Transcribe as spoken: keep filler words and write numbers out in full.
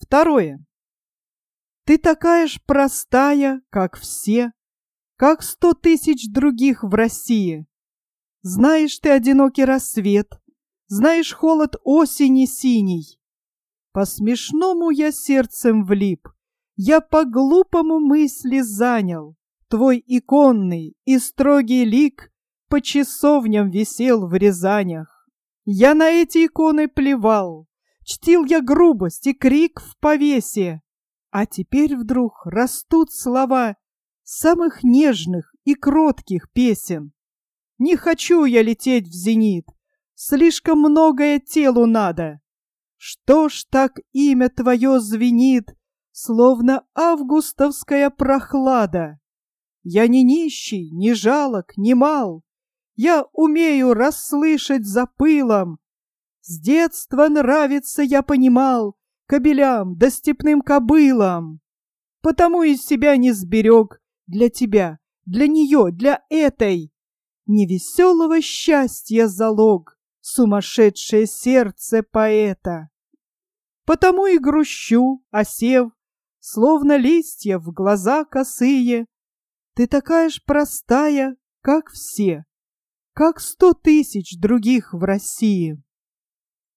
Второе. Ты такая ж простая, как все, как сто тысяч других в России. Знаешь ты одинокий рассвет, знаешь холод осени синий. По-смешному я сердцем влип, я по-глупому мысли занял. Твой иконный и строгий лик по часовням висел в Рязанях. Я на эти иконы плевал, чтил я грубость и крик в повесе. А теперь вдруг растут слова самых нежных и кротких песен. Не хочу я лететь в зенит, слишком многое телу надо. Что ж так имя твое звенит, словно августовская прохлада? Я не нищий, не жалок, не мал, я умею расслышать за пылом. С детства нравится, я понимал, кобелям да степным кобылам. Потому из себя не сберег для тебя, для нее, для этой невеселого счастья залог, сумасшедшее сердце поэта. Потому и грущу, осев, словно листья в глаза косые. Ты такая ж простая, как все, как сто тысяч других в России.